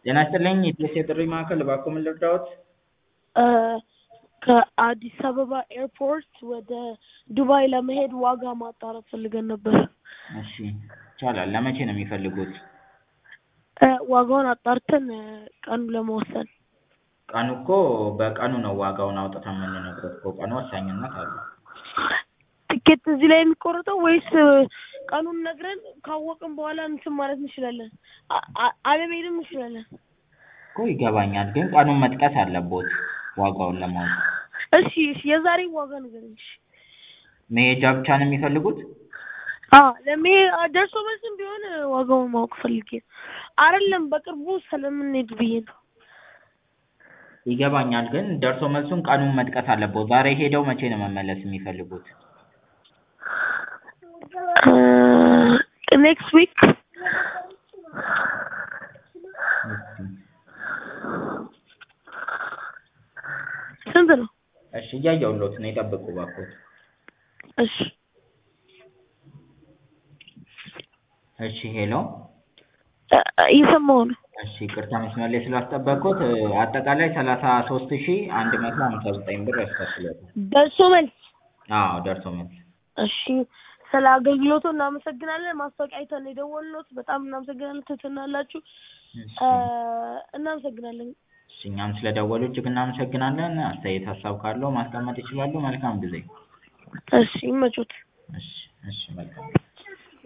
ጤና ይስጥልኝ የኢቢኤስ የጥሪ ማዕከል እባክዎ ምን ልርዳዎት? ከአዲስ አበባ ኤርፖርት ወደ ዱባይ ለመሄድ ዋጋ ማጣራት ፈልገን ነበር። እሺ ይቻላል። ለመቼ ነው የሚፈልጉት? ዋጋውን አጣርተን ቀኑ ለመወሰን። ቀኑ እኮ በቀኑ ነው ዋጋውን አውጥተን የምንነግሮት እኮ ቀኑ ወሳኝነት አለው። ትኬት እዚህ ላይ የሚቆርጠው ወይስ ቀኑን ነግረን ካወቅን በኋላ እንትን ማለት እንችላለን? አለመሄድም እንችላለን? እኮ ይገባኛል፣ ግን ቀኑን መጥቀስ አለቦት ዋጋውን ለማወቅ። እሺ የዛሬ ዋጋ ንገረኝ። መሄጃ ብቻ ነው የሚፈልጉት? ደርሶ መልስም ቢሆን ዋጋውን ማወቅ ፈልጌ ነው። አይደለም በቅርቡ ስለምንሄድ ብዬ ነው። ይገባኛል፣ ግን ደርሶ መልሱን ቀኑን መጥቀስ አለቦት። ዛሬ ሄደው መቼ ነው መመለስ የሚፈልጉት? ኔክስት ዊክ። ስንት ነው? እሺ እያየሁልዎት ነው፣ ይጠብቁ እባክዎት። እሺ እሺ ሄሎ፣ እየሰማሁ ነው። እሺ ይቅርታ መስመር ላይ ስላስጠበቅኩት። አጠቃላይ 33,159 ብር ያስከፍልዎታል። ደርሶ መልስ? አዎ ደርሶ መልስ። እሺ ስለ አገልግሎቱ እናመሰግናለን። ማስታወቂያ አይተን የደወልነዎት በጣም እናመሰግናለን። ትህትና አላችሁ። እናመሰግናለን። እሺ እኛም ስለደወሉ እጅግ እናመሰግናለን። አስተያየት ሀሳብ ካለው ማስቀመጥ ይችላሉ። መልካም ጊዜ። እሺ ይመቾት። እሺ መልካም